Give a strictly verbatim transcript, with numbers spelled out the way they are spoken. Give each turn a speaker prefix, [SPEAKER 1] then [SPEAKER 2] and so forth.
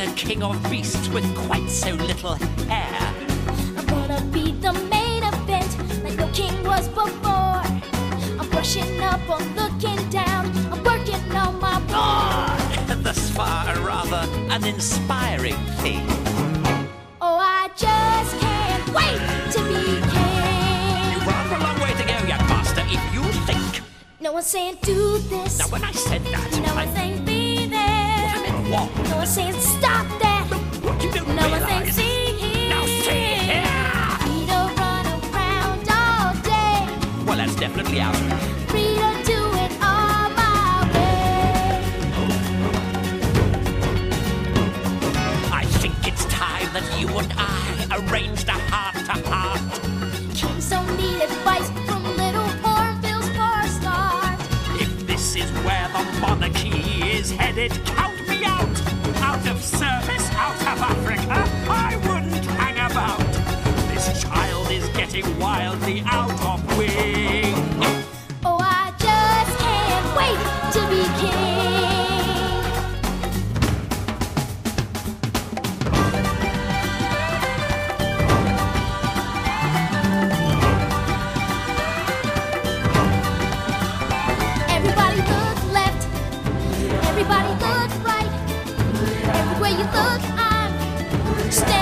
[SPEAKER 1] a king of beasts with quite so little hair.
[SPEAKER 2] I'm gonna be the main event like no king was before. I'm brushing up, I'm looking down, I'm working on my
[SPEAKER 1] Ah, thus far a rather uninspiring thing.
[SPEAKER 2] Oh, I just can't wait to be king.
[SPEAKER 1] You've rather a long way to go, young master, if you think.
[SPEAKER 2] No one's saying do this.
[SPEAKER 1] Now when I said that,
[SPEAKER 2] No
[SPEAKER 1] I
[SPEAKER 2] one's saying be there.
[SPEAKER 1] I meant what?
[SPEAKER 2] No one's saying stop that.
[SPEAKER 1] What you don't
[SPEAKER 2] No one's saying
[SPEAKER 1] realise.
[SPEAKER 2] see here.
[SPEAKER 1] Now see here.
[SPEAKER 2] Free to run around all day.
[SPEAKER 1] Well, that's definitely out.
[SPEAKER 2] Free to do it all my way.
[SPEAKER 1] I think it's time that you and I arranged a heart-to-heart.
[SPEAKER 2] Kings don't need advice from little hornbills for a start.
[SPEAKER 1] If this is where the monarchy is headed, count me out. Out of service, out of Africa, I wouldn't hang about. This child is getting wildly out of wing.
[SPEAKER 2] Oh, I just can't wait to be king. Everybody look left, everybody look right. Everywhere you look, I'm standing.